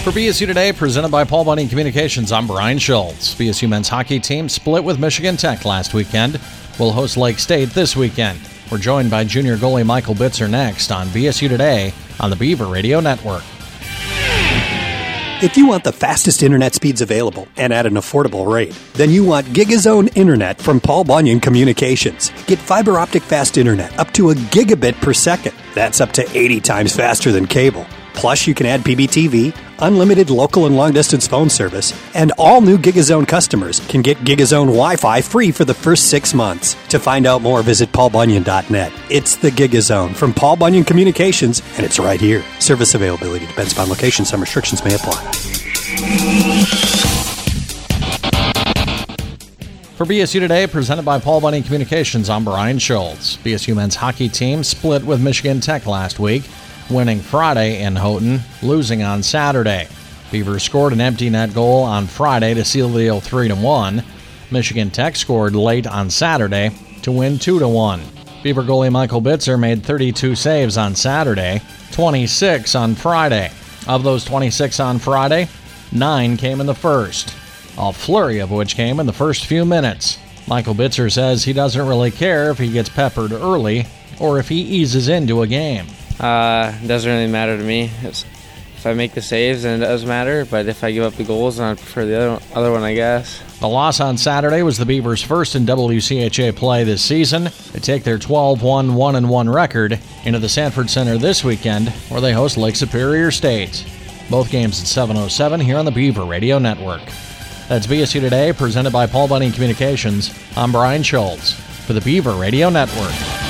For BSU Today, presented by Paul Bunyan Communications, I'm Brian Schultz. BSU men's hockey team split with Michigan Tech last weekend. We'll host Lake State this weekend. We're joined by junior goalie Michael Bitzer next on BSU Today on the Beaver Radio Network. If you want the fastest internet speeds available and at an affordable rate, then you want GigaZone Internet from Paul Bunyan Communications. Get fiber optic fast internet up to a gigabit per second. That's up to 80 times faster than cable. Plus, you can add PBTV, unlimited local and long-distance phone service, and all new GigaZone customers can get GigaZone Wi-Fi free for the first 6 months. To find out more, visit paulbunyan.net. It's the GigaZone from Paul Bunyan Communications, and it's right here. Service availability depends upon location. Some restrictions may apply. For BSU Today, presented by Paul Bunyan Communications, I'm Brian Schultz. BSU men's hockey team split with Michigan Tech last week, winning Friday in Houghton, losing on Saturday. Beavers scored an empty net goal on Friday to seal the deal 3-1. Michigan Tech scored late on Saturday to win 2-1. Beaver goalie Michael Bitzer made 32 saves on Saturday, 26 on Friday. Of those 26 on Friday, 9 came in the first, a flurry of which came in the first few minutes. Michael Bitzer says he doesn't really care if he gets peppered early or if he eases into a game. It doesn't really matter to me. If I make the saves, then it does matter. But if I give up the goals, then I prefer the other one, I guess. The loss on Saturday was the Beavers' first in WCHA play this season. They take their 12-1, 1-1 record into the Sanford Center this weekend, where they host Lake Superior State. Both games at 7:07 here on the Beaver Radio Network. That's BSU Today, presented by Paul Bunyan Communications. I'm Brian Schultz for the Beaver Radio Network.